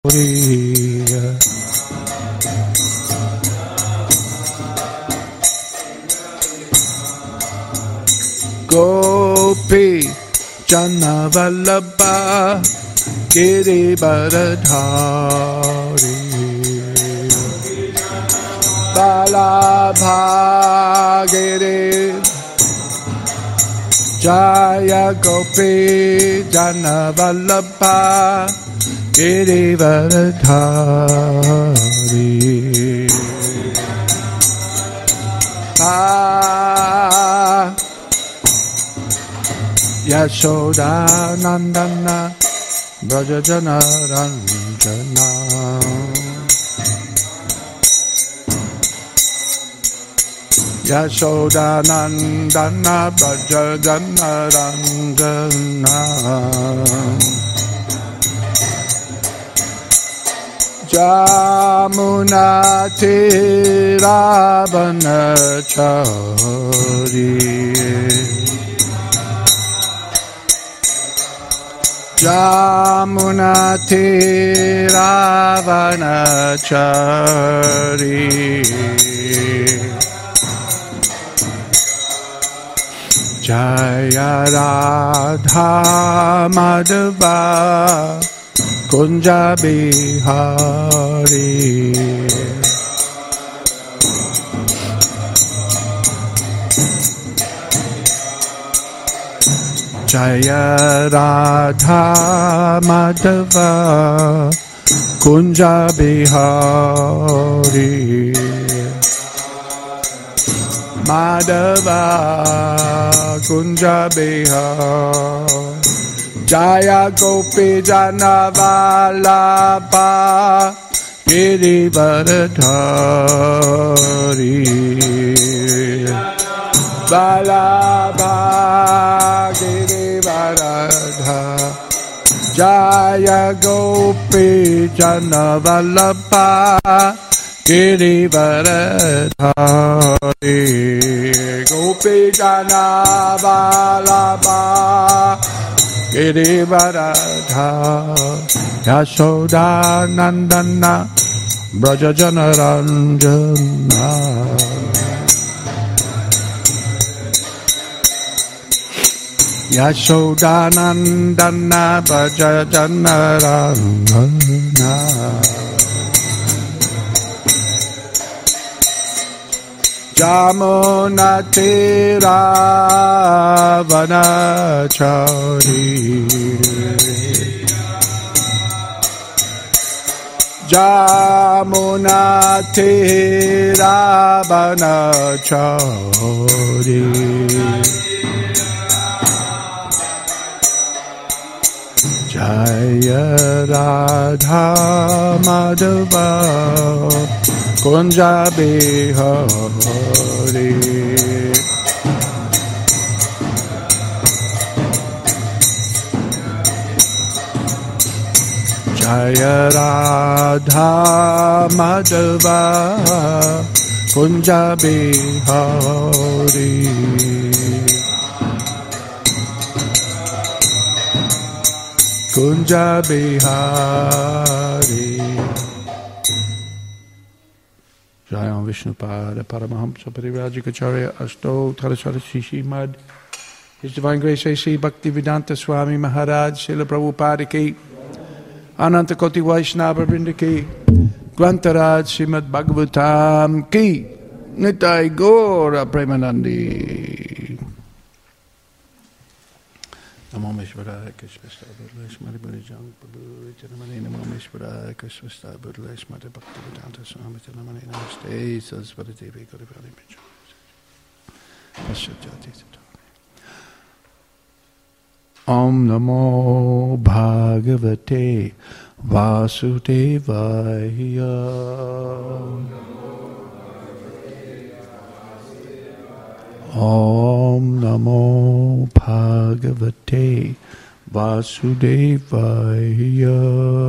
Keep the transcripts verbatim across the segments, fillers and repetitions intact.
Gopi Jana Vallabha Girivardhari Vallabha Giri Jaya Gopi Jana Vallabha Girivardhari Ah Yashoda Nandana Brajajana Ranjana Yashoda Nandana Brajajana Ranjana Jamuna Tiravanachari Jamuna Tiravanachari Jaya Radha Madhava Kunja Bihari Jaya Radha Madhava Kunja Bihari Madhava Kunja Bihari Jaya Gopi Jana Vallabha Girivardhari Vallabha Girivardhari Jaya Gopi Jana Vallabha Girivardhari Gopi Jana Vallabha Girivardhari Yashoda Nandana Brajajana Ranjana Yashoda Nandana Brajajana Ranjana Jamuna Tiravanachari Jamuna Tiravanachari Jaya Radha Madhava Kunja Bihari Jaya Radha Madhava Kunja Bihari Kunja Bihari Jayam Vishnupada Paramahamsa Parivrajikacharya Ashto Taraswara Shishimad His Divine Grace A C Bhaktivedanta Swami Maharaj Srila Prabhupada Ki Ananta Koti Vaishnava Vrinda Ki Grantaraj Srimad Bhagavatam Ki Nitai Gaura Premanandi Namo Meshwaraya Krishna Shmari Buri Jang Prabhu Chanamani Namo Meshwaraya Krishna Buri Shmari Bhaktivedanta Swami Chanamani Namaste Saraswati Devi Gaurivani Pichu Paschajati Om Namo Bhagavate Vasudevaya Om Namo Bhagavate Vasudevaya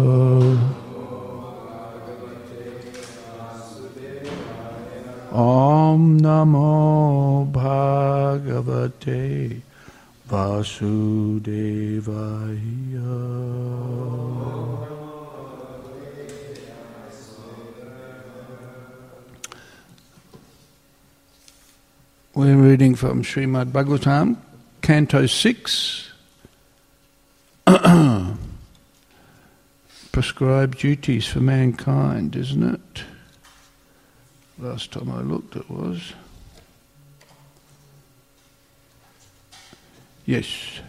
Om Namo Bhagavate Vasudevaya We're reading from Srimad Bhagavatam, Canto six, Prescribed Duties for Mankind, isn't it? Last time I looked it was. Yes.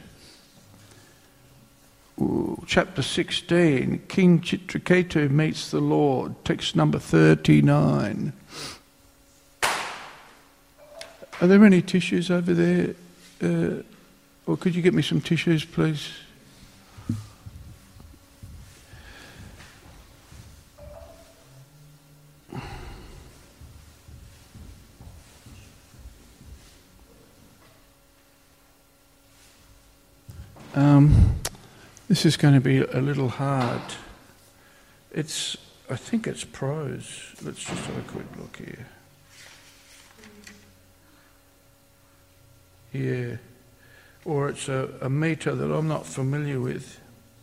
Ooh, chapter sixteen, King Chitraketu meets the Lord, text number thirty-nine. Are there any tissues over there? Uh, or could you get me some tissues, please? Um, this is going to be a little hard. It's, I think it's prose. Let's just have a quick look here. Yeah, or it's a, a meter that I'm not familiar with.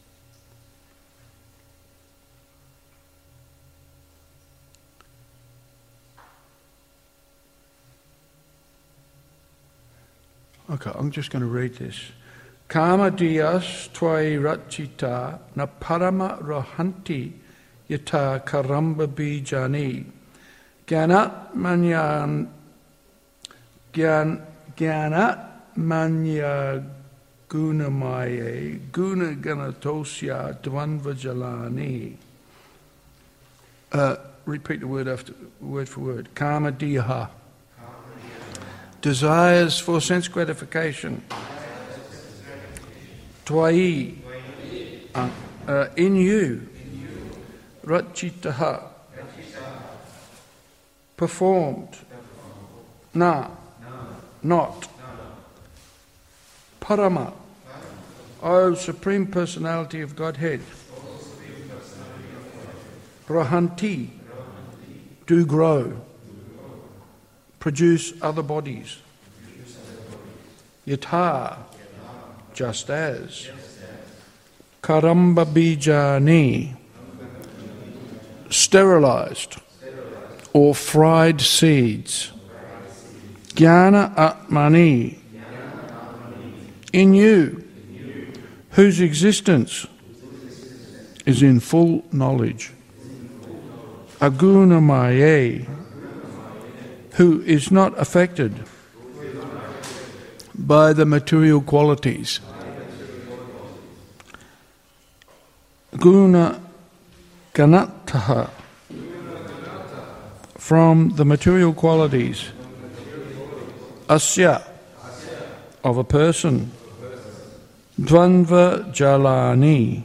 Okay, I'm just going to read this. Kama diyas tvai rachita na parama rahanti yata karamba bijani gyanat manyan gyan Jnana manya gunamaye guna ganatosya dvanvajalani. Uh, repeat the word after word for word. Kama diha. Desires for sense gratification. Tvai. Uh, uh, in you. Rachitaha. Performed. Na. Not. Parama, O Supreme Personality of Godhead. Rahanti, do grow, produce other bodies. Yatha, just as. Karamba bijani, sterilized or fried seeds. Jnana Atmani, in you, whose existence is in full knowledge. Agunamaye, who is not affected by the material qualities. Guna Ganataha, from the material qualities. Asya, of a person. Dvanva jalani,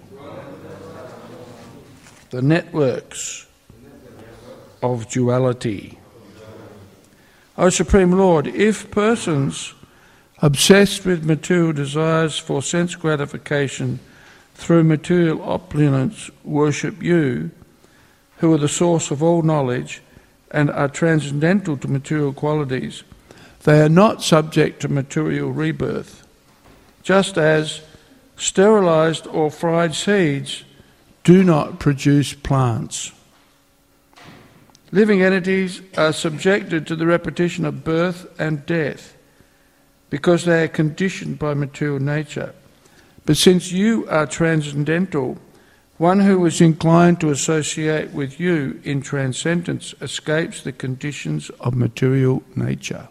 the networks of duality. O Supreme Lord, if persons obsessed with material desires for sense gratification through material opulence worship you, who are the source of all knowledge and are transcendental to material qualities, they are not subject to material rebirth, just as sterilized or fried seeds do not produce plants. Living entities are subjected to the repetition of birth and death because they are conditioned by material nature. But since you are transcendental, one who is inclined to associate with you in transcendence escapes the conditions of material nature.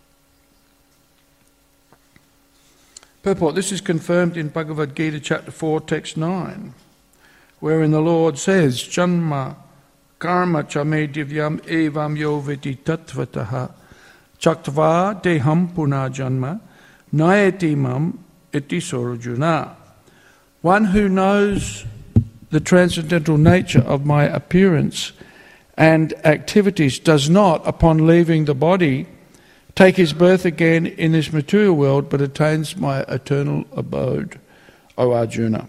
Purport. This is confirmed in Bhagavad Gita chapter four, text nine, wherein the Lord says, Janma karma chame divyam evam yo viti tattvataha chaktva deham puna janma nayati mam iti sorajuna. One who knows the transcendental nature of my appearance and activities does not, upon leaving the body, take his birth again in this material world, but attains my eternal abode, O Arjuna.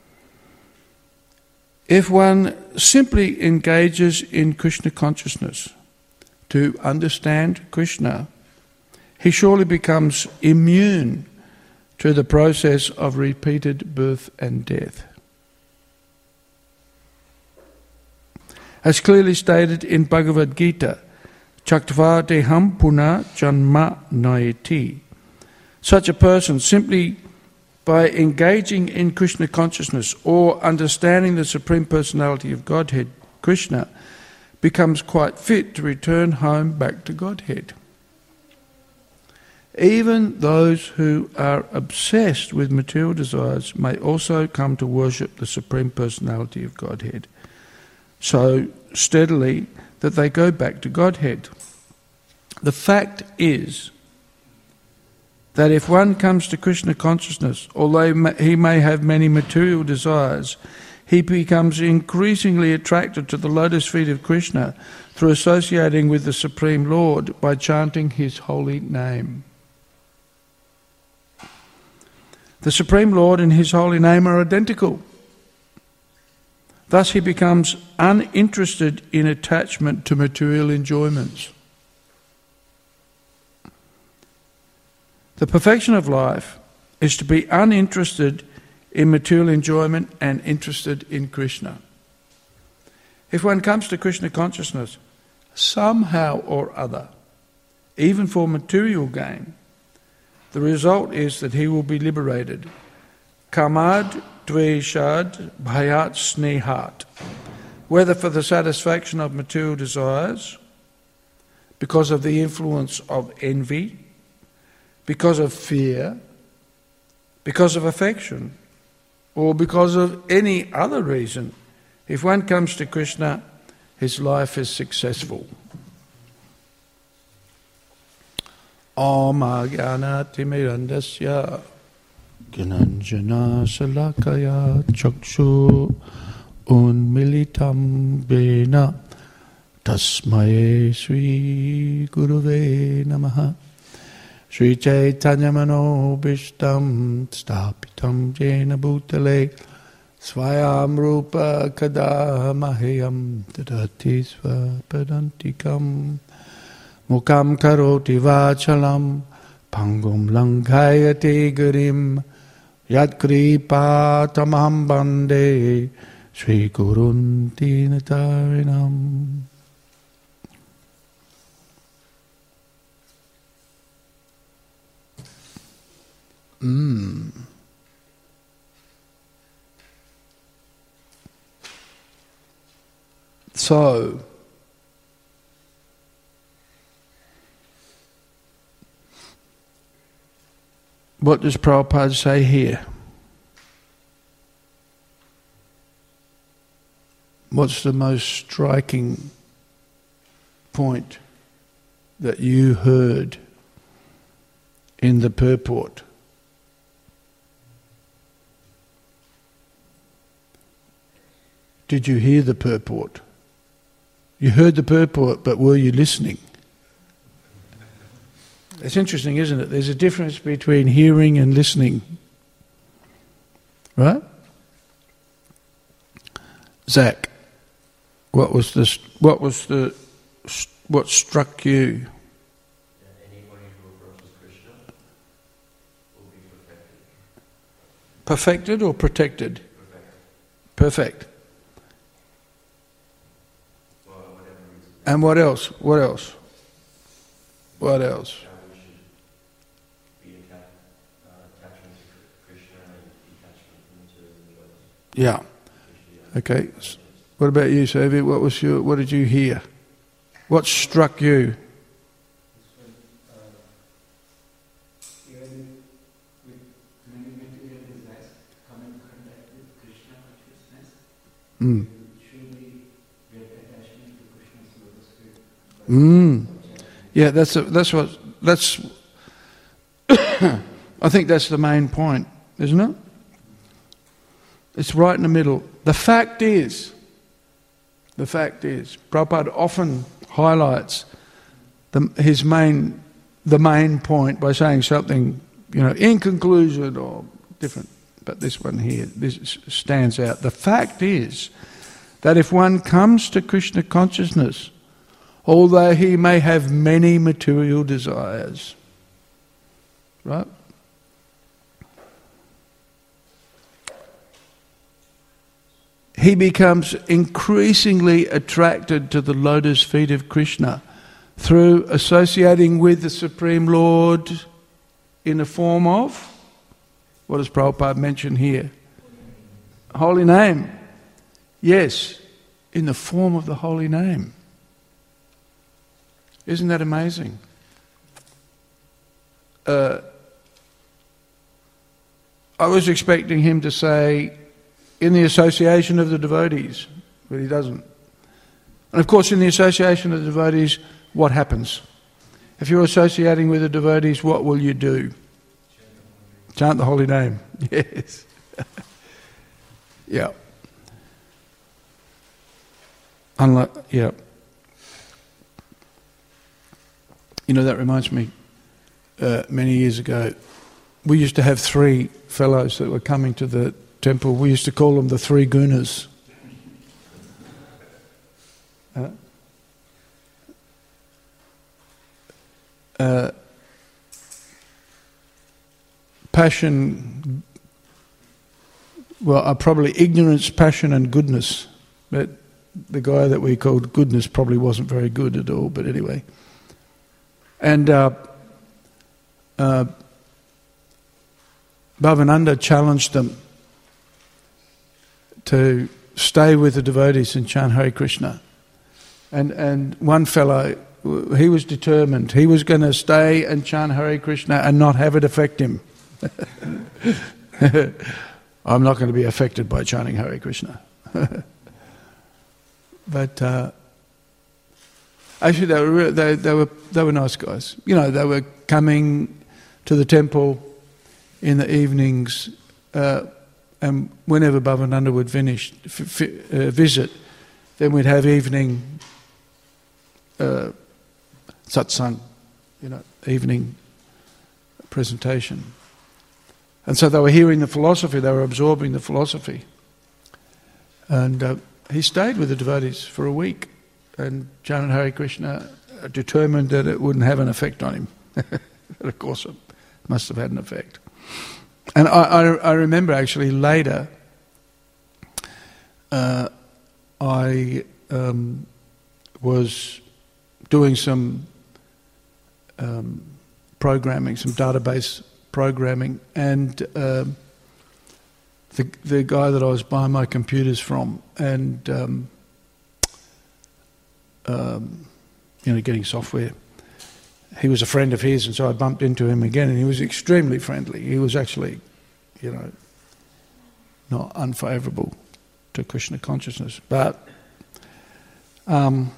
If one simply engages in Krishna consciousness to understand Krishna, he surely becomes immune to the process of repeated birth and death. As clearly stated in Bhagavad Gita, Chaktva deham puna janma nayati. Such a person, simply by engaging in Krishna consciousness or understanding the Supreme Personality of Godhead, Krishna, becomes quite fit to return home back to Godhead. Even those who are obsessed with material desires may also come to worship the Supreme Personality of Godhead so steadily that they go back to Godhead. The fact is that if one comes to Krishna consciousness, although he may have many material desires, he becomes increasingly attracted to the lotus feet of Krishna through associating with the Supreme Lord by chanting his holy name. The Supreme Lord and his holy name are identical. Thus he becomes uninterested in attachment to material enjoyments. The perfection of life is to be uninterested in material enjoyment and interested in Krishna. If one comes to Krishna consciousness, somehow or other, even for material gain, the result is that he will be liberated. Kamad dveshad bhayat snehat. Whether for the satisfaction of material desires, because of the influence of envy, because of fear, because of affection, or because of any other reason, if one comes to Krishna, his life is successful. Om Ajnana-timirandasya Gyananjana Salakaya Chakshu Unmilitam Vena Tasmaye Sri Guruve Namaha Sri Chaitanya Manobishtam Stapitam Jena Bhutale Swayam Rupa Kada Mahayam Dadati Svapadantikam Mukam Karoti Vachalam Pangum Langayate Garim Yad Kripa Tamam Bande Sri Gurun Dinatarinam. Mm. So, what does Prabhupada say here? What's the most striking point that you heard in the purport? Did you hear the purport? You heard the purport, but were you listening? It's interesting, isn't it? There's a difference between hearing and listening. Right? Zach, what was the what was the what struck you? Anybody who approaches Krishna will be perfected. Perfected or protected? Perfect. Perfect. For whatever reason. And what else? What else? What else? Yeah. Okay. What about you, Savi? What was your? What did you hear? What struck you? Even with many material desires, come in contact with Krishna consciousness, Mm. you truly get attachment to Krishna's lotus feet. Mm. Yeah, that's a, that's what that's. I think that's the main point, isn't it? It's right in the middle. The fact is, the fact is, Prabhupada often highlights the, his main, the main point by saying something, you know, in conclusion or different. But this one here, this stands out. The fact is that if one comes to Krishna consciousness, although he may have many material desires, right? He becomes increasingly attracted to the lotus feet of Krishna through associating with the Supreme Lord in the form of, what does Prabhupada mention here? Holy name. Yes, in the form of the holy name. Isn't that amazing? Uh, I was expecting him to say, in the association of the devotees, but he doesn't. And of course, in the association of the devotees, what happens? If you're associating with the devotees, what will you do? Chant the holy name. Yes. Yeah. Unlike, yeah. You know, that reminds me, uh, many years ago, we used to have three fellows that were coming to the temple. We used to call them the three gunas. Uh, uh, passion, well, uh, probably ignorance, passion and goodness. But the guy that we called goodness probably wasn't very good at all, but anyway. And uh, uh, Bhavananda challenged them to stay with the devotees and chant Hare Krishna. And and one fellow, he was determined. He was going to stay and chant Hare Krishna and not have it affect him. I'm not going to be affected by chanting Hare Krishna. But uh, actually, they were they, they were they were nice guys. You know, they were coming to the temple in the evenings, uh, and whenever Bhavananda would finish f- f- uh, visit, then we'd have evening uh, satsang, you know, evening presentation. And so they were hearing the philosophy, they were absorbing the philosophy. And uh, he stayed with the devotees for a week and chanted Hare Krishna, uh, determined that it wouldn't have an effect on him. But of course it must have had an effect. And I, I, I remember actually later, uh, I um, was doing some um, programming, some database programming, and uh, the the guy that I was buying my computers from, and um, um, you know, getting software. He was a friend of his, and so I bumped into him again, and he was extremely friendly. He was actually, you know, not unfavourable to Krishna consciousness, but um,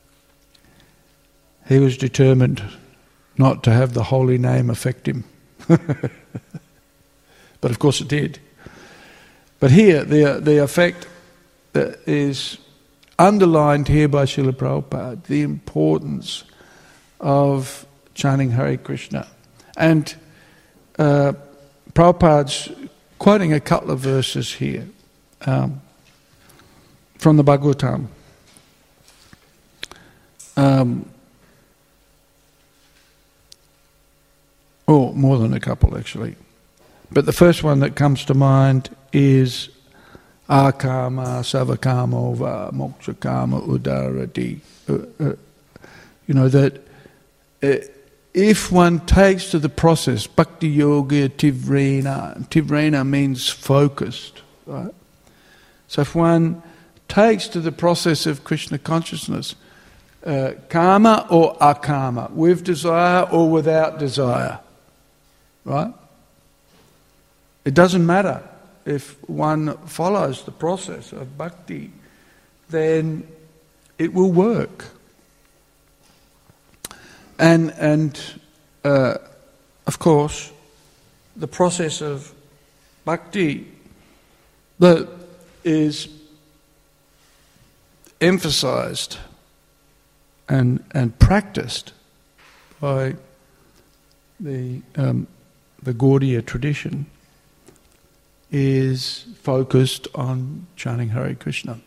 he was determined not to have the holy name affect him. But of course it did. But here, the the effect is underlined here by Srila Prabhupada, the importance of chanting Hare Krishna. And uh, Prabhupada's quoting a couple of verses here um, from the Bhagavatam. Um, oh, more than a couple actually. But the first one that comes to mind is Akama Savakamo Va Mokshakama Udarati. Uh, uh, you know, that uh, if one takes to the process, Bhakti Yoga Tivrena, Tivrena means focused, right? So if one takes to the process of Krishna consciousness, uh, karma or akama, with desire or without desire, right? It doesn't matter if one follows the process of bhakti, then it will work. And and uh, of course, the process of bhakti that is emphasized and and practiced by the um, the Gaudiya tradition is focused on chanting Hare Krishna.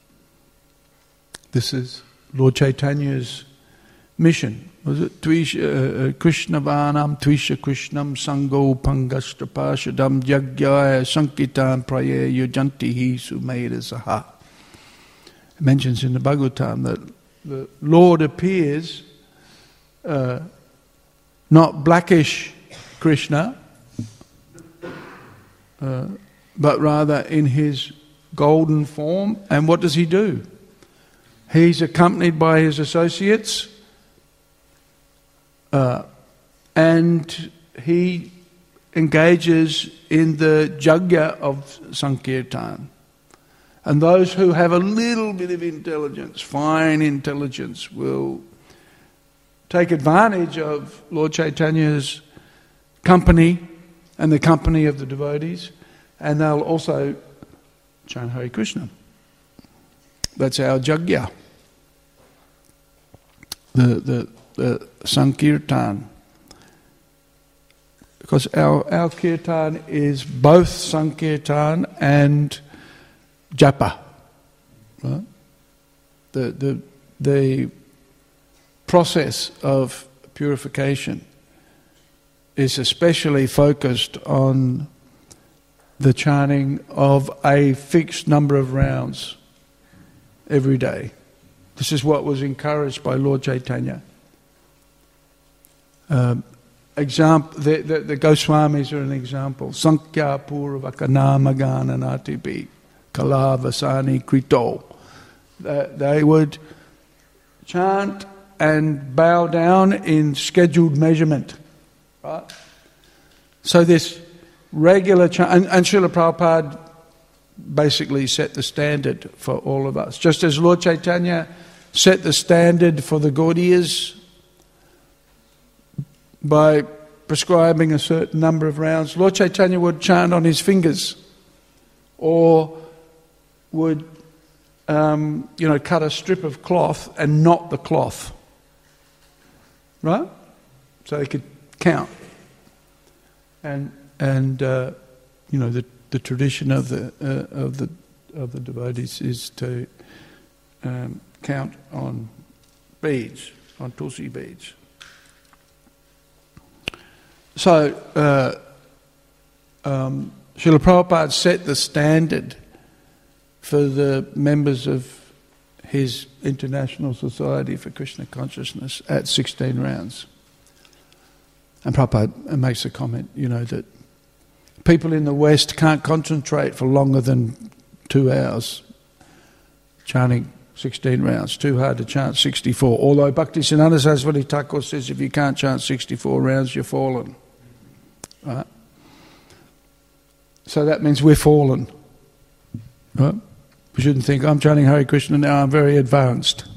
This is Lord Chaitanya's mission. Was it Tvisha uh, Krishna Vanam Tvisha Krishnam Sango Pangastapashadam Jagyaya Sankitam Praye Yujantihi Sumeda Saha. It mentions in the Bhagavatam that the Lord appears uh, not blackish Krishna, uh, but rather in his golden form. And what does he do? He's accompanied by his associates, uh, and he engages in the jagya of Sankirtan. And those who have a little bit of intelligence, fine intelligence, will take advantage of Lord Chaitanya's company and the company of the devotees, and they'll also chant Hare Krishna. That's our jagya, the, the, the Sankirtan. Because our, our kirtan is both Sankirtan and japa. Right? The, the, the process of purification is especially focused on the chanting of a fixed number of rounds every day. This is what was encouraged by Lord Chaitanya. Um, example, the, the, the Goswamis are an example. Sankhya Purvaka Namagana Natibi Kalavasani Krito. They would chant and bow down in scheduled measurement. Right? So this regular chant, and, and Srila Prabhupada basically set the standard for all of us. Just as Lord Chaitanya set the standard for the Gaudiyas by prescribing a certain number of rounds, Lord Chaitanya would chant on his fingers, or would um, you know, cut a strip of cloth and knot the cloth. Right? So he could count. And and uh, you know, the the tradition of the uh, of the of the devotees is to um, count on beads, on tulsi beads. So uh, um, Srila Prabhupada set the standard for the members of his International Society for Krishna Consciousness at sixteen rounds. And Prabhupada makes a comment, you know, that people in the West can't concentrate for longer than two hours chanting sixteen rounds. Too hard to chant sixty-four. Although Bhaktisiddhanta Saraswati Thakur says if you can't chant sixty-four rounds, you're fallen. Right? So that means we're fallen. Right? We shouldn't think, I'm chanting Hare Krishna now, I'm very advanced.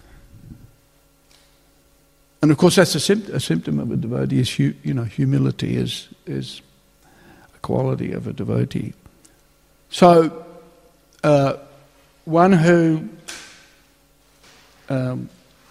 And of course that's a, sympt- a symptom of a devotee, is hu- you know, humility is, is a quality of a devotee. So, uh, one who um,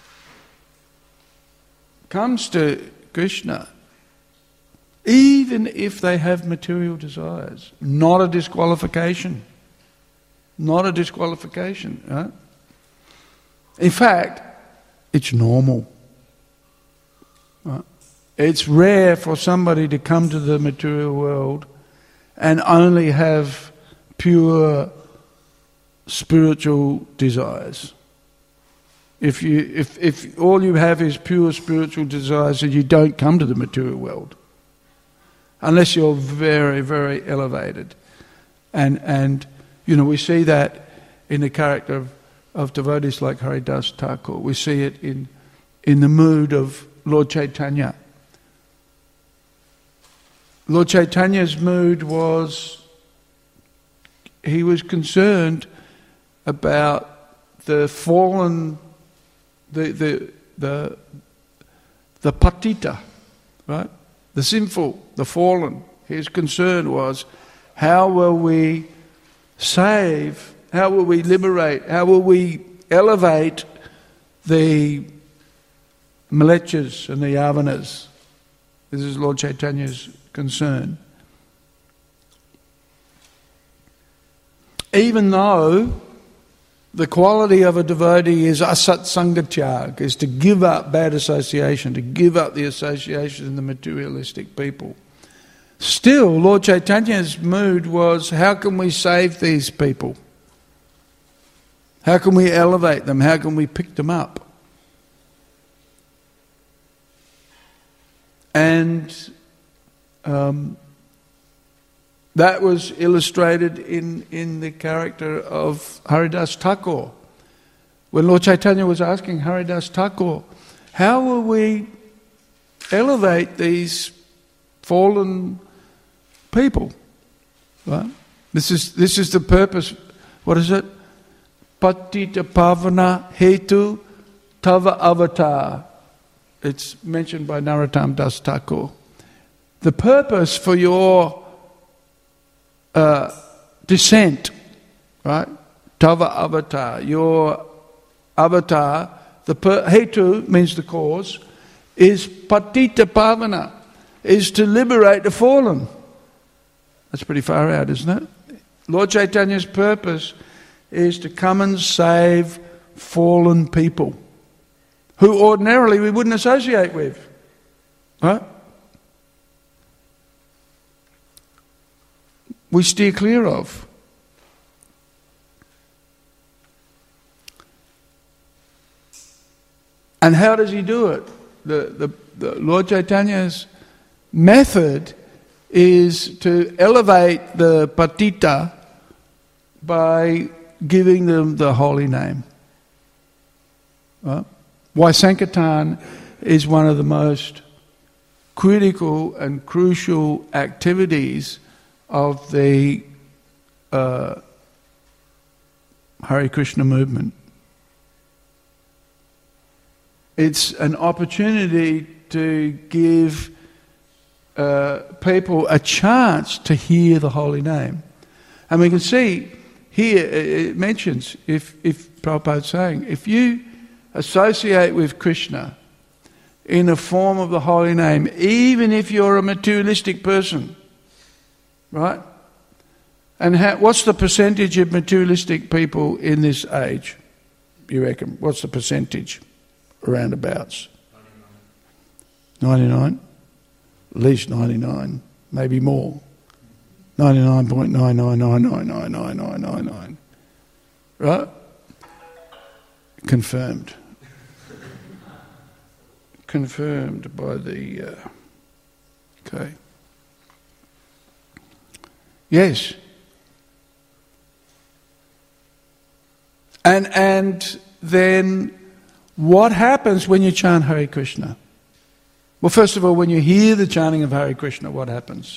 comes to Krishna, even if they have material desires, not a disqualification. Not a disqualification. Right? In fact, it's normal. Right? It's rare for somebody to come to the material world and only have pure spiritual desires. If you, if, if all you have is pure spiritual desires, then you don't come to the material world. Unless you're very, very elevated. And, and you know, we see that in the character of, of devotees like Haridas Thakur. We see it in, in the mood of Lord Chaitanya. Lord Chaitanya's mood was, he was concerned about the fallen, the the the the patita, right? The sinful, the fallen. His concern was, how will we save, how will we liberate, how will we elevate the Mlechas and the Yavanas? This is Lord Chaitanya's concern. Even though the quality of a devotee is asat sangatyag, is to give up bad association, to give up the association of the materialistic people. Still, Lord Chaitanya's mood was, how can we save these people? How can we elevate them? How can we pick them up? And um, that was illustrated in, in the character of Haridas Thakur. When Lord Chaitanya was asking Haridas Thakur, how will we elevate these fallen people? Right? This is this is the purpose. What is it? Patita Pavana Hetu Tava Avatar. It's mentioned by Narottam Das Thakur. The purpose for your uh, descent, right? Tava Avatar. Your avatar, the per, Hetu means the cause, is Patita Pavana, is to liberate the fallen. That's pretty far out, isn't it? Lord Chaitanya's purpose is to come and save fallen people who ordinarily we wouldn't associate with. Right? We steer clear of. And how does he do it? The, the, the Lord Chaitanya's method is to elevate the patita by giving them the holy name. Right? Why Sankirtan is one of the most critical and crucial activities of the uh, Hare Krishna movement. It's an opportunity to give uh, people a chance to hear the holy name. And we can see here, it mentions, if, if Prabhupada's saying, if you associate with Krishna in the form of the holy name, even if you're a materialistic person, right? And how, what's the percentage of materialistic people in this age, you reckon? What's the percentage? Roundabouts. ninety-nine? At least ninety-nine, maybe more. ninety-nine point nine nine nine nine nine nine nine nine nine. Right? Confirmed. Confirmed by the... Uh, okay. Yes. And and then what happens when you chant Hare Krishna? Well, first of all, when you hear the chanting of Hare Krishna, what happens?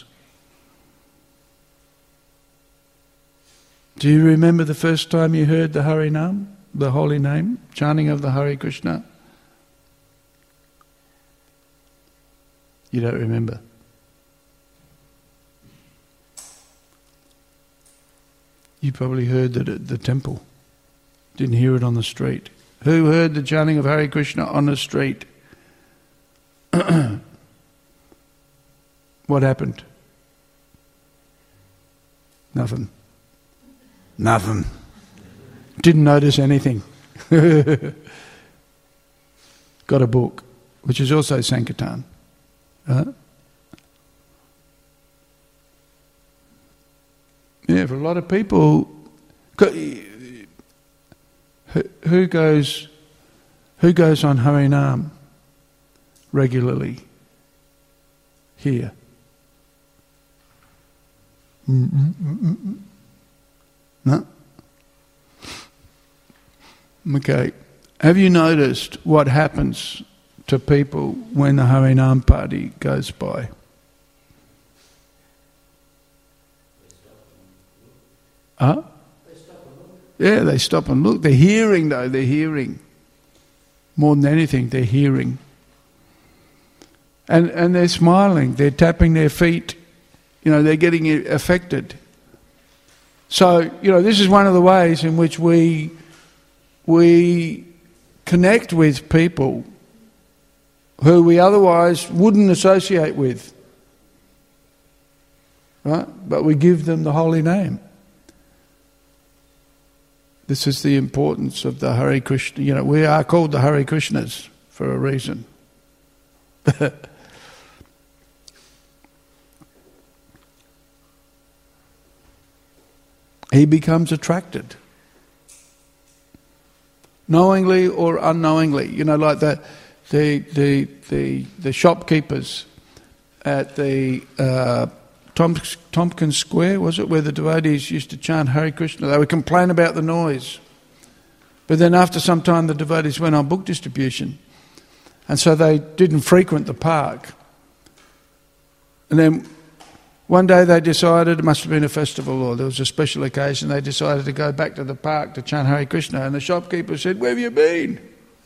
Do you remember the first time you heard the Hare Nam, the holy name, chanting of the Hare Krishna? You don't remember. You probably heard that at the temple. Didn't hear it on the street. Who heard the chanting of Hare Krishna on the street? What happened? Nothing. Nothing. Didn't notice anything. Got a book, which is also Sankirtan. Right? Yeah, for a lot of people, who goes, who goes on Harinam regularly here? Mm-mm-mm-mm. No? Okay. Have you noticed what happens to people when the Harinam party goes by? Huh? Yeah, they stop and look. They're hearing though, they're hearing. More than anything, they're hearing. And and they're smiling, they're tapping their feet. You know, they're getting affected. So, you know, this is one of the ways in which we we connect with people who we otherwise wouldn't associate with. Right? But we give them the holy name. This is the importance of the Hare Krishna. You know, we are called the Hare Krishnas for a reason. He becomes attracted. Knowingly or unknowingly. You know, like the the the the, the shopkeepers at the uh, Tom, Tompkins Square, was it, where the devotees used to chant Hare Krishna. They would complain about the noise. But then after some time the devotees went on book distribution, and so they didn't frequent the park. And then one day they decided, it must have been a festival or there was a special occasion, they decided to go back to the park to chant Hare Krishna, and the shopkeeper said, "Where have you been?"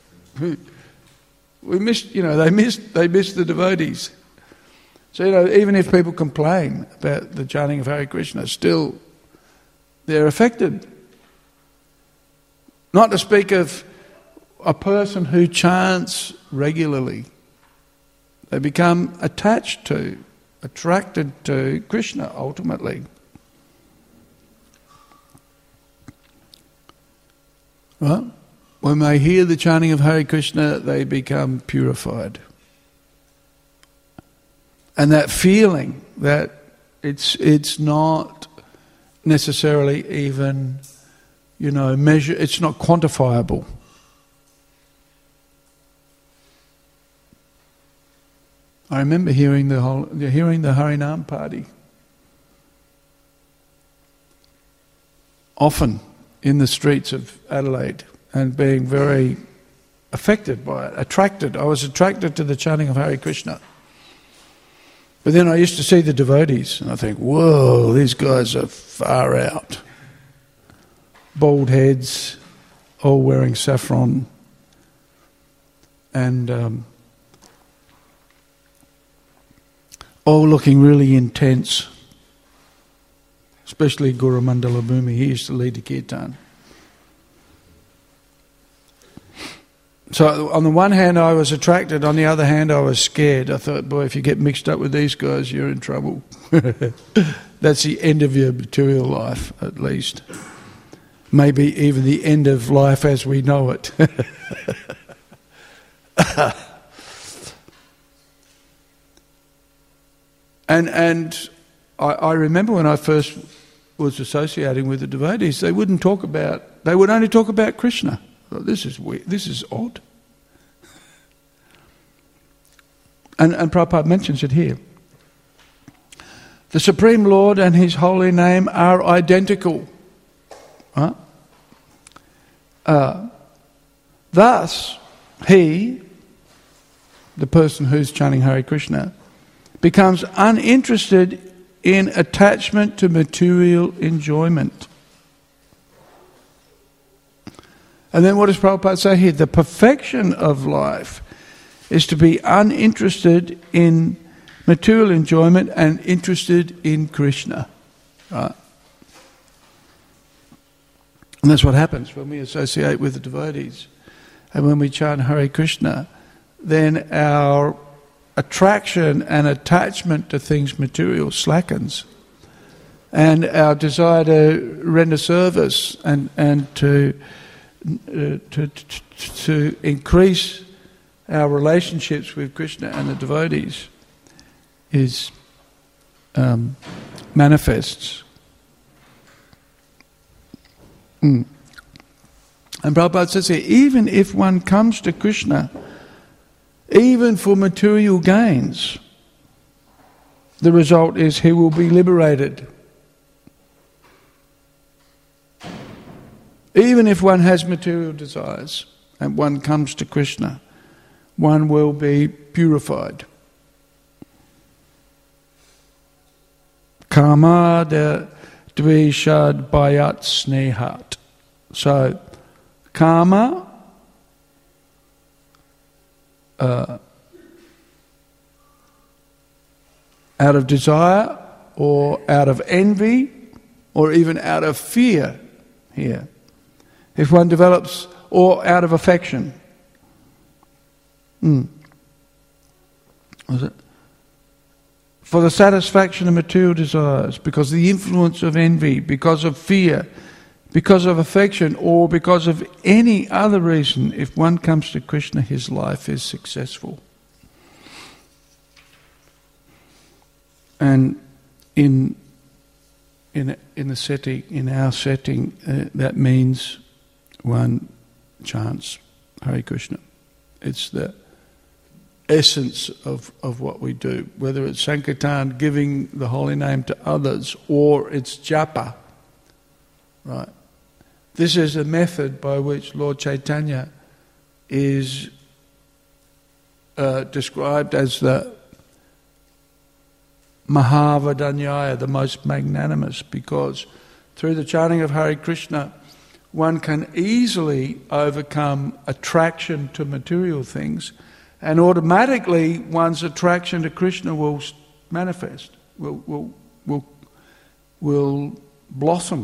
We missed, you know, they missed, they missed the devotees. So, you know, even if people complain about the chanting of Hare Krishna, still they're affected. Not to speak of a person who chants regularly. They become attached to, attracted to Krishna ultimately. Well, when they hear the chanting of Hare Krishna, they become purified. And that feeling that it's it's not necessarily even, you know, measure, it's not quantifiable. I remember hearing the whole, hearing the Harinam party often in the streets of Adelaide and being very affected by it, attracted. I was attracted to the chanting of Hare Krishna. But then I used to see the devotees and I think, whoa, these guys are far out. Bald heads, all wearing saffron, and um, all looking really intense. Especially Guru Mandala Bhumi, he used to lead the kirtan. So on the one hand I was attracted, on the other hand I was scared. I thought, boy, if you get mixed up with these guys, you're in trouble. That's the end of your material life, at least. Maybe even the end of life as we know it. and and I, I remember when I first was associating with the devotees, they wouldn't talk about, they would only talk about Krishna. This is weird. This is odd. And, and Prabhupada mentions it here. The Supreme Lord and His holy name are identical. Huh? Uh, thus, He, the person who's chanting Hare Krishna, becomes uninterested in attachment to material enjoyment. And then what does Prabhupada say here? The perfection of life is to be uninterested in material enjoyment and interested in Krishna. Right? And that's what happens when we associate with the devotees. And when we chant Hare Krishna, then our attraction and attachment to things material slackens. And our desire to render service and, and to Uh, to, to, to increase our relationships with Krishna and the devotees is um, manifests. Mm. And Prabhupada says here, even if one comes to Krishna, even for material gains, the result is he will be liberated. Even if one has material desires and one comes to Krishna, one will be purified. Kama de dvishad bayat snehat. So, karma, uh, out of desire or out of envy or even out of fear here. If one develops, or out of affection. Mm. Was it? For the satisfaction of material desires, because of the influence of envy, because of fear, because of affection, or because of any other reason, if one comes to Krishna, his life is successful. And in in in the setting, in our setting, uh, that means one chants Hare Krishna. It's the essence of, of what we do, whether it's Sankirtan, giving the holy name to others, or it's japa, right? This is a method by which Lord Chaitanya is uh, described as the Mahavadanyaya, the most magnanimous, because through the chanting of Hare Krishna, one can easily overcome attraction to material things, and automatically one's attraction to Krishna will manifest, will will will will blossom.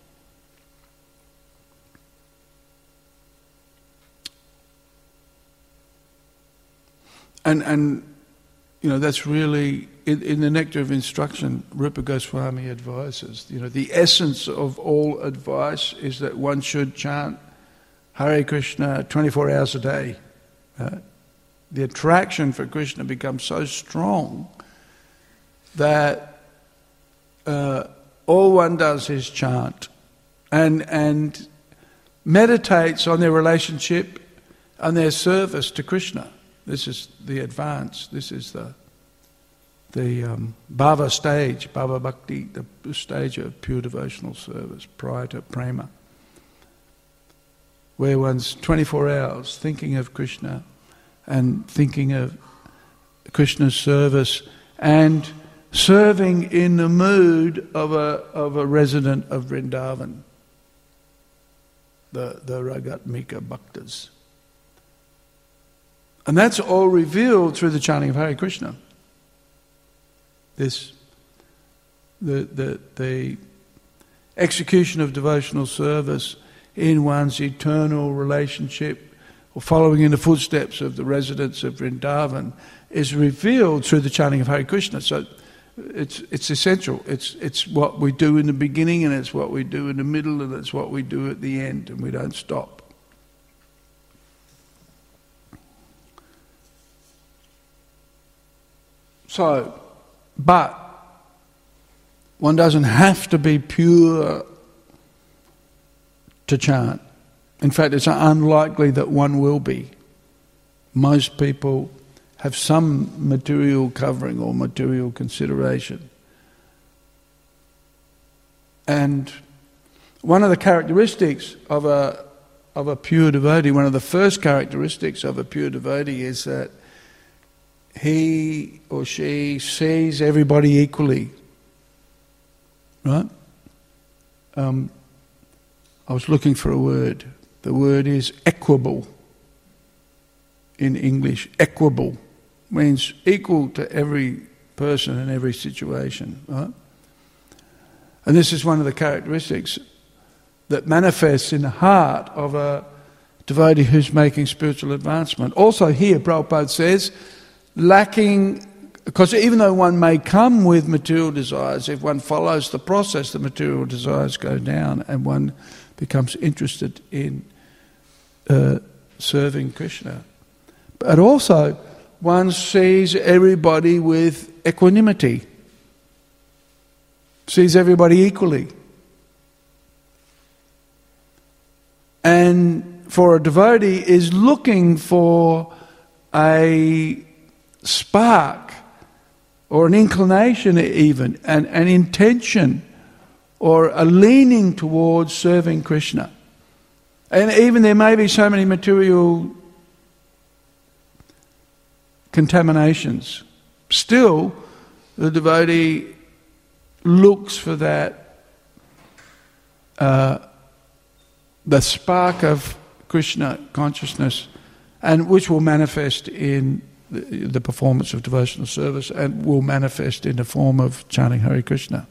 And and you know, that's really in, in the Nectar of Instruction, Rupa Goswami advises, you know, the essence of all advice is that one should chant Hare Krishna twenty-four hours a day. Uh, the attraction for Krishna becomes so strong that uh, all one does is chant and and meditates on their relationship and their service to Krishna. This is the advance. This is the the um, bhava stage, bhava bhakti, the stage of pure devotional service prior to prema, where one's twenty-four hours thinking of Krishna and thinking of Krishna's service and serving in the mood of a of a resident of Vrindavan, the the Ragatmika Bhaktas. And that's all revealed through the chanting of Hare Krishna. This, the the the execution of devotional service in one's eternal relationship, or following in the footsteps of the residents of Vrindavan, is revealed through the chanting of Hare Krishna. So it's it's essential. It's it's what we do in the beginning, and it's what we do in the middle, and it's what we do at the end, and we don't stop. So, but one doesn't have to be pure to chant. In fact, it's unlikely that one will be. Most people have some material covering or material consideration. And one of the characteristics of a of a pure devotee, one of the first characteristics of a pure devotee is that he or she sees everybody equally, right? Um, I was looking for a word. The word is equable in English. Equable means equal to every person in every situation, right? And this is one of the characteristics that manifests in the heart of a devotee who's making spiritual advancement. Also here, Prabhupada says, lacking, because even though one may come with material desires, if one follows the process, the material desires go down and one becomes interested in uh, serving Krishna. But also, one sees everybody with equanimity, sees everybody equally. And for a devotee is looking for a spark or an inclination even, an, an intention or a leaning towards serving Krishna. And even there may be so many material contaminations, still the devotee looks for that uh, the spark of Krishna consciousness, and which will manifest in the, the performance of devotional service and will manifest in the form of chanting Hare Krishna.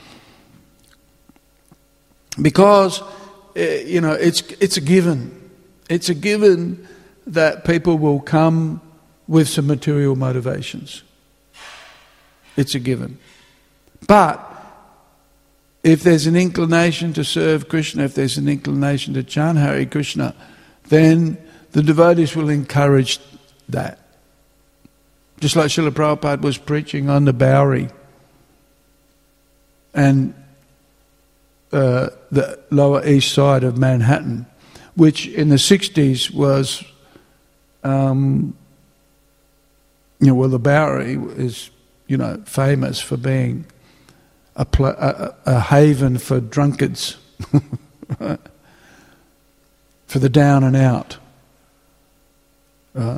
Because, uh, you know, it's it's a given. It's a given that people will come with some material motivations. It's a given. But if there's an inclination to serve Krishna, if there's an inclination to chant Hare Krishna, then the devotees will encourage that. Just like Srila Prabhupada was preaching on the Bowery and uh, the lower east side of Manhattan, which in the sixties was um, you know, well, the Bowery is, you know, famous for being a, pl- a, a haven for drunkards, right? For the down and out, right?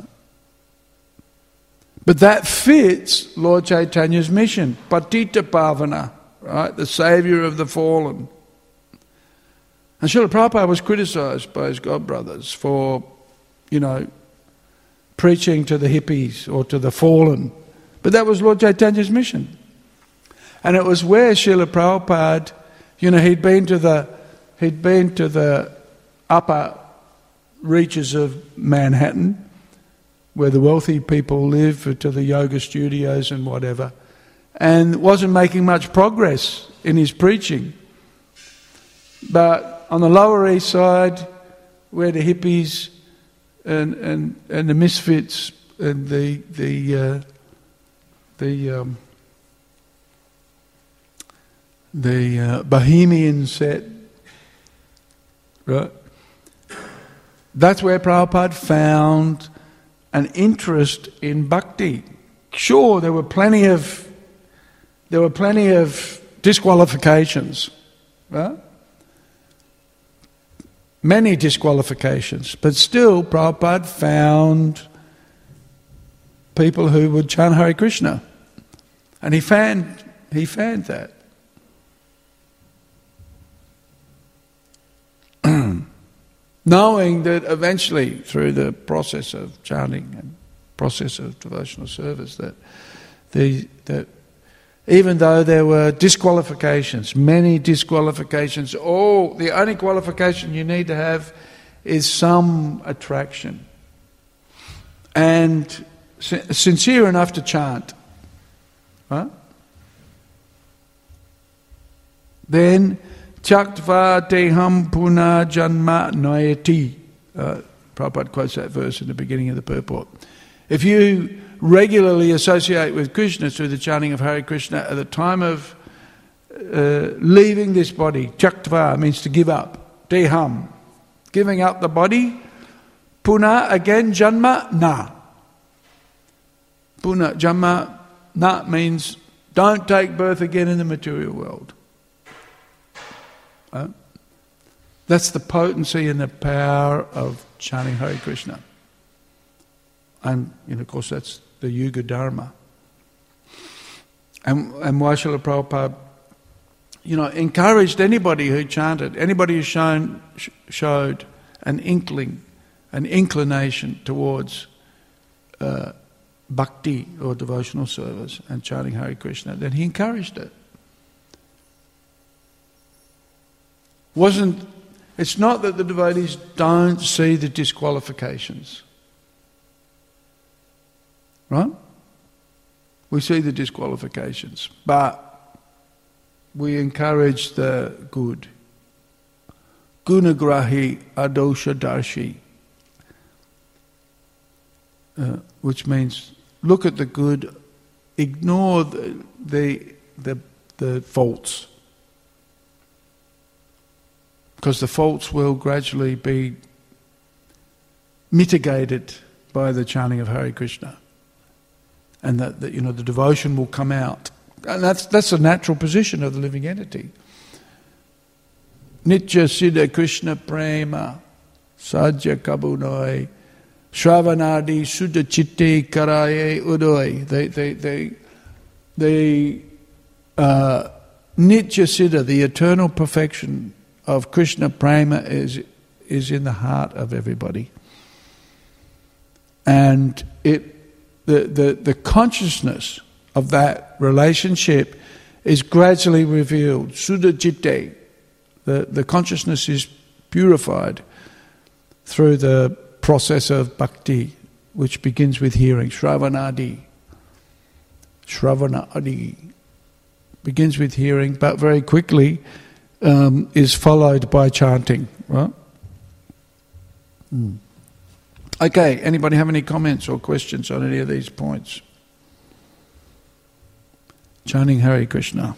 But that fits Lord Chaitanya's mission, Patita Pavana, right? The saviour of the fallen. And Srila Prabhupada was criticised by his godbrothers for, you know, preaching to the hippies or to the fallen. But that was Lord Chaitanya's mission. And it was where Srila Prabhupada, you know, he'd been to the he'd been to the upper reaches of Manhattan, where the wealthy people live, to the yoga studios and whatever, and wasn't making much progress in his preaching. But on the Lower East Side, where the hippies and and, and the misfits and the the uh, the um, the uh, Bohemian set, right? That's where Prabhupada found an interest in bhakti. Sure, there were plenty of there were plenty of disqualifications, right? Many disqualifications, but still Prabhupada found people who would chant Hare Krishna, and he found he found that. Knowing that eventually, through the process of chanting and process of devotional service, that the that even though there were disqualifications, many disqualifications, all the only qualification you need to have is some attraction and sincere enough to chant, right? Then Chaktva teham puna janma nayati. Uh, Prabhupada quotes that verse in the beginning of the purport. If you regularly associate with Krishna through the chanting of Hare Krishna at the time of uh, leaving this body, Chaktva means to give up, teham, giving up the body, puna again, janma na. Puna, janma na means don't take birth again in the material world. Uh, that's the potency and the power of chanting Hare Krishna. And, you know, of course, that's the Yuga Dharma. And, and why Srila Prabhupada, you know, encouraged anybody who chanted, anybody who shown, sh- showed an inkling, an inclination towards uh, bhakti or devotional service and chanting Hare Krishna, then he encouraged it. Wasn't, it's not that the devotees don't see the disqualifications. Right? We see the disqualifications, but we encourage the good. Gunagrahi adosha darshi, uh, which means look at the good, ignore the the the, the faults. Because the faults will gradually be mitigated by the chanting of Hare Krishna, and that, that you know the devotion will come out, and that's that's a natural position of the living entity. Nitya Siddha Krishna Prema Sajya Kabunoi Shravanadi Sudha Chitte Karaye Udoi. They they they they uh, Nitya Siddha, the eternal perfection of Krishna Prema is is in the heart of everybody, and it the the the consciousness of that relationship is gradually revealed. Sudha Chitte, the the consciousness is purified through the process of bhakti, which begins with hearing. Shravanadi, Shravanadi begins with hearing, but very quickly Um, is followed by chanting, right? Mm. Okay, anybody have any comments or questions on any of these points? Chanting Hare Krishna.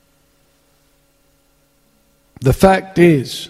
The fact is,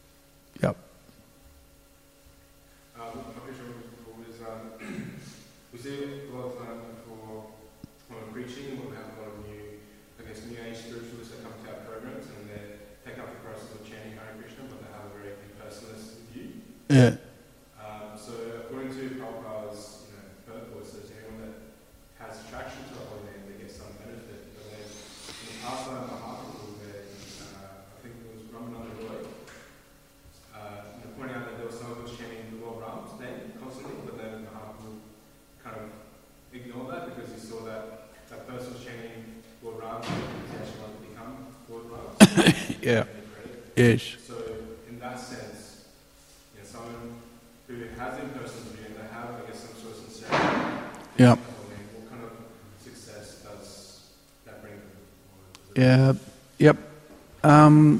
yep. Uh, we see a lot of time for when we're preaching, we'll have a lot of new, I guess, new age spiritualists that come to our programs and they take up the process of chanting Hare Krishna, but they have a very impersonalist view. Yeah. Um, so according to Prabhupada's, you know, purport, says anyone that has attraction to a holy name, they get some benefit. But then in the past time, Mahaprabhu, where uh, I think it was Ramananda Roy, uh, you know, pointing out that there was someone who was chanting the Lord Ram's name constantly, but then Mahaprabhu kind of ignored that because he saw that that person was chanting Lord Ram's name because he actually wanted to become Lord Ram. Yeah. Yes. So in that sense, you know, someone who has in-person view and they have, I guess, some sort of sincerity. Yeah. What kind of success does that bring? Yeah. Yep. Um,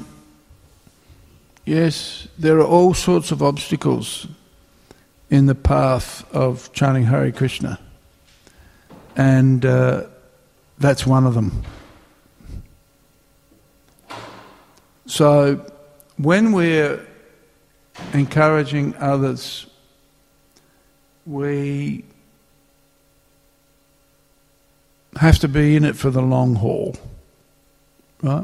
yes, there are all sorts of obstacles in the path of chanting Hare Krishna, and uh, that's one of them. So when we're encouraging others, we have to be in it for the long haul, right?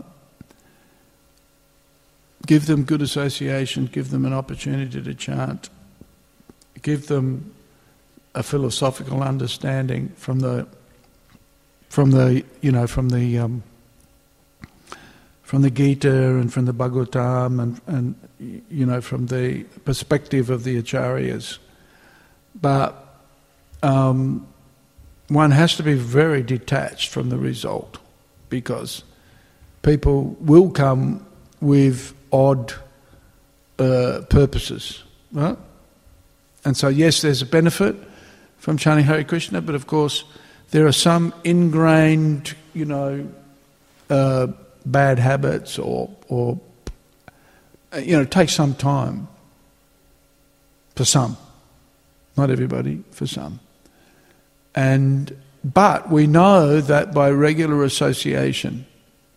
Give them good association, give them an opportunity to chant, give them a philosophical understanding from the, from the, you know, from the, um, from the Gita and from the Bhagavatam and, and, you know, from the perspective of the Acharyas. But um, one has to be very detached from the result, because people will come with odd uh, purposes, right? And so, yes, there's a benefit from chanting Hare Krishna, but of course there are some ingrained, you know, uh, bad habits or, or, you know, it takes some time for some. Not everybody, for some. And but we know that by regular association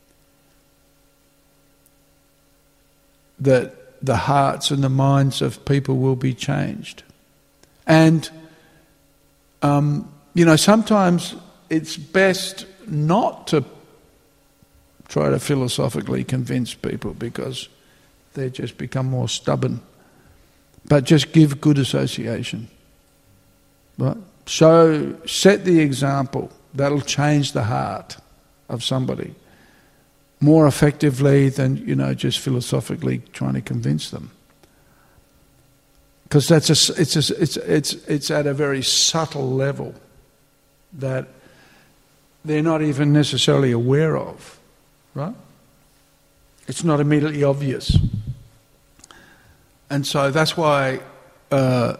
that the hearts and the minds of people will be changed. And um, you know, sometimes it's best not to try to philosophically convince people because they just become more stubborn. But just give good association. Right? So set the example. That'll change the heart of somebody more effectively than, you know, just philosophically trying to convince them. Because that's a, it's a, it's it's it's at a very subtle level that they're not even necessarily aware of, right? It's not immediately obvious, and so that's why. Uh,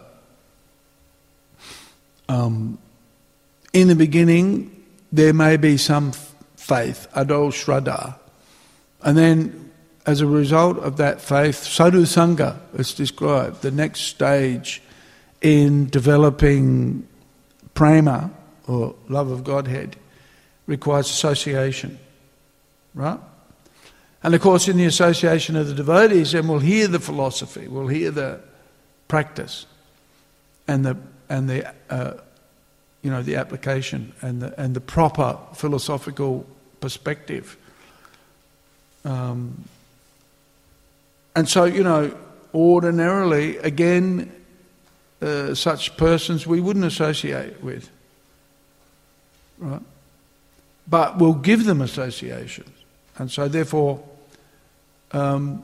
Um, in the beginning, there may be some f- faith, adol shraddha, and then as a result of that faith, sadhu sangha is described, the next stage in developing prema, or love of Godhead, requires association, right? And of course, in the association of the devotees, then we'll hear the philosophy, we'll hear the practice, and the and the uh, you know the application and the and the proper philosophical perspective. Um, and so, you know, ordinarily, again, uh, such persons we wouldn't associate with, right? But we'll give them associations, and so therefore, um,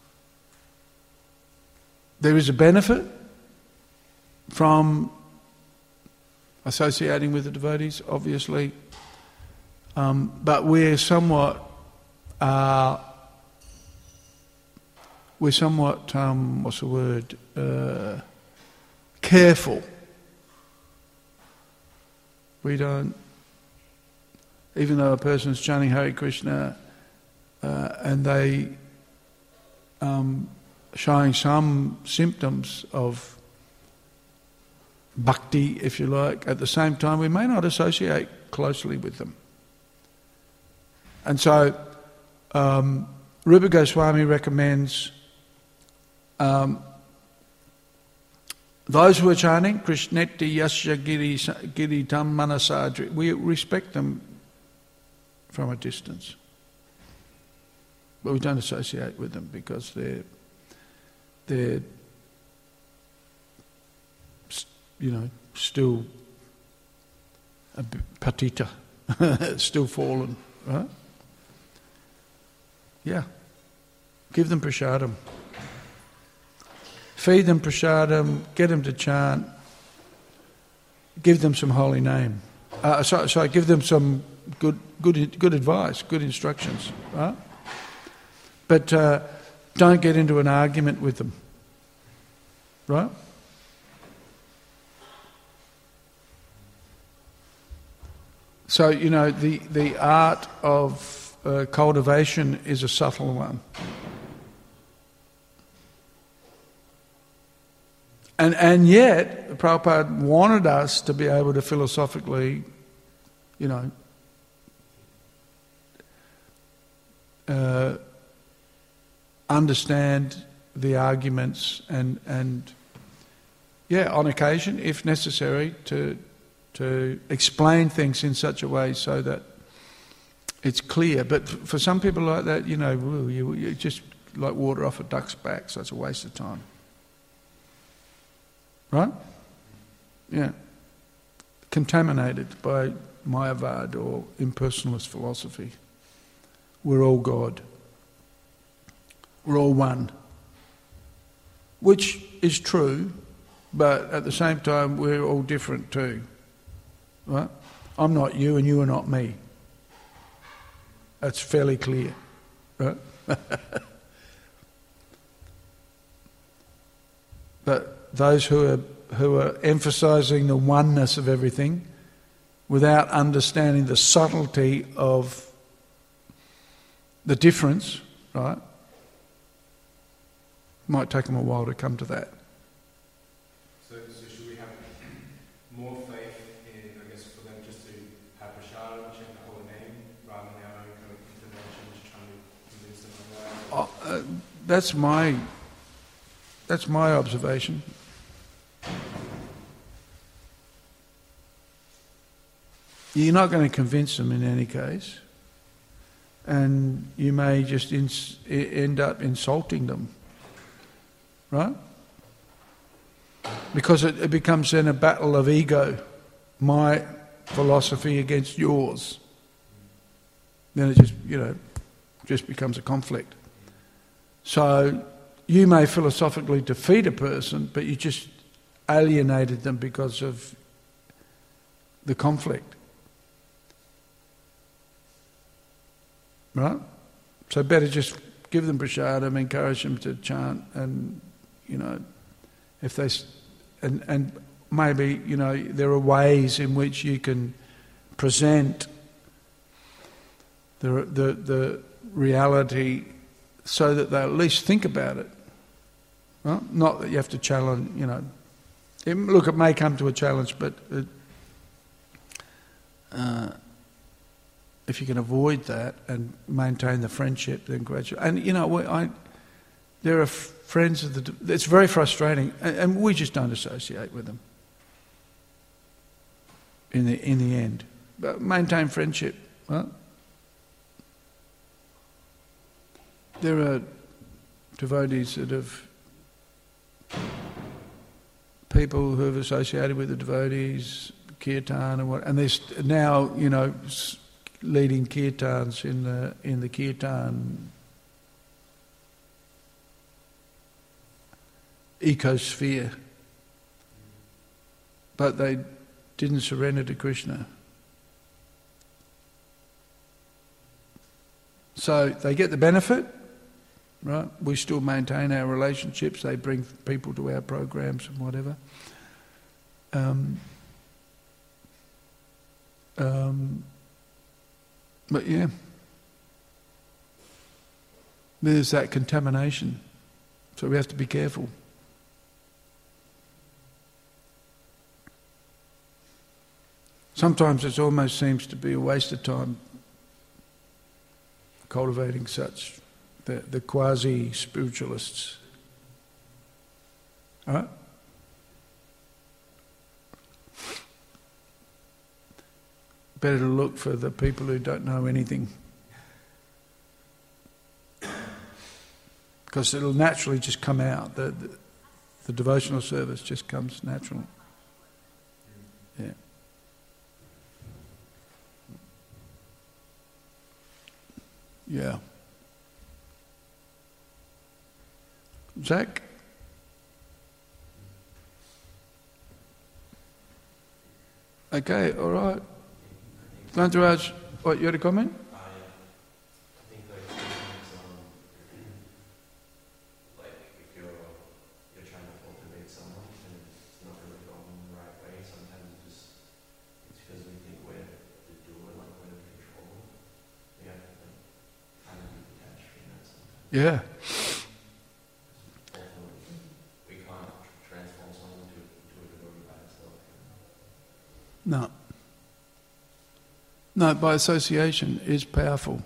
there is a benefit from associating with the devotees, obviously, um, but we're somewhat, uh, we're somewhat, um, what's the word, uh, careful. We don't, even though a person's chanting Hare Krishna uh, and they um, showing some symptoms of bhakti, if you like, at the same time we may not associate closely with them. And so um, Rupa Goswami recommends um, those who are chanting, Krishneti Yasya Giri, Giri Tam Manasadri, we respect them from a distance. But we don't associate with them because they're, they're you know, still a patita, still fallen, right? Yeah. Give them prasadam. Feed them prasadam, get them to chant, give them some holy name. Uh, sorry, sorry, give them some good, good, good advice, good instructions, right? But uh, don't get into an argument with them, right? So, you know, the, the art of uh, cultivation is a subtle one. And and yet, Prabhupada wanted us to be able to philosophically, you know, uh, understand the arguments and, and, yeah, on occasion, if necessary, to to explain things in such a way so that it's clear. But for some people like that, you know, you, you just like water off a duck's back, so it's a waste of time. Right? Yeah. Contaminated by Mayavad or impersonalist philosophy. We're all God. We're all one. Which is true, but at the same time we're all different too. Right? I'm not you and you are not me. That's fairly clear. Right? But those who are who are emphasising the oneness of everything without understanding the subtlety of the difference, right? Might take them a while to come to that. So, so should we have more faith in, I guess, for them just to have prashadam, chant the holy name, rather than our own kind of intervention, just trying to convince them otherwise? Oh, uh, that's my that's my observation. You're not going to convince them in any case, and you may just ins- end up insulting them, right? Because it, it becomes then a battle of ego, my philosophy against yours. Then it just, you know, just becomes a conflict. So you may philosophically defeat a person, but you just alienated them because of the conflict. Right? So better just give them prasadam, encourage them to chant, and, you know, if they, and, and maybe, you know, there are ways in which you can present the the, the reality so that they at least think about it. Well, not that you have to challenge, you know. It, look, it may come to a challenge, but it, uh, if you can avoid that and maintain the friendship, then gradually. And, you know, I, there are friends of the... It's very frustrating, and, and we just don't associate with them in the in the end. But maintain friendship, right? There are devotees that have... people who have associated with the devotees, kirtan and what... And there's now, you know... leading kirtans in the in the kirtan ecosphere, but they didn't surrender to Krishna. So they get the benefit, right? We still maintain our relationships. They bring people to our programs and whatever. Um, um, But yeah, there's that contamination, so we have to be careful. Sometimes it almost seems to be a waste of time cultivating such, the, the quasi-spiritualists. All right? better to look for the people who don't know anything. Because it'll naturally just come out. The, the, the devotional service just comes natural. Yeah. Yeah. Zach? Okay, all right. Glantaraj, what, you had a comment? I, I think like sometimes, um, like if you're you're trying to cultivate someone and it's not really going the right way, sometimes it just it's because we think we're the doer, like we're in control. We have to like, kind of be detached from that sometimes. Yeah. Ultimately, we can't transform someone to to a devotee by itself. No. No, by association is powerful.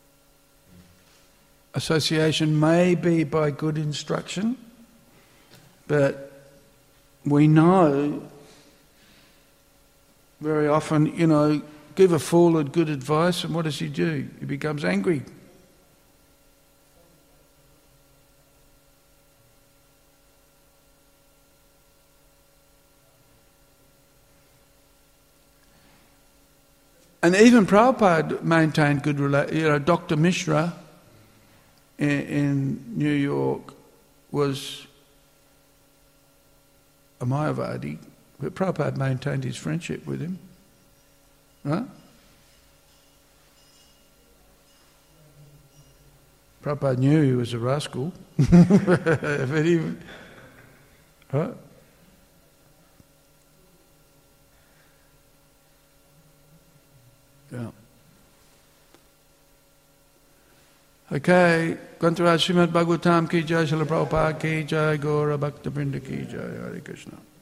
Association may be by good instruction, but we know very often, you know, give a fool good advice, and what does he do? He becomes angry. And even Prabhupada maintained good relations. You know, Doctor Mishra in, in New York was a Mayavadi, but Prabhupada maintained his friendship with him. Right? Prabhupada knew he was a rascal. But he, right? Yeah. Okay, Grantaraj Srimad Bhagavatam ki jai, Srila Prabhupada ki jai, Gaura Bhakta Vrinda ki jai, Hare Krishna.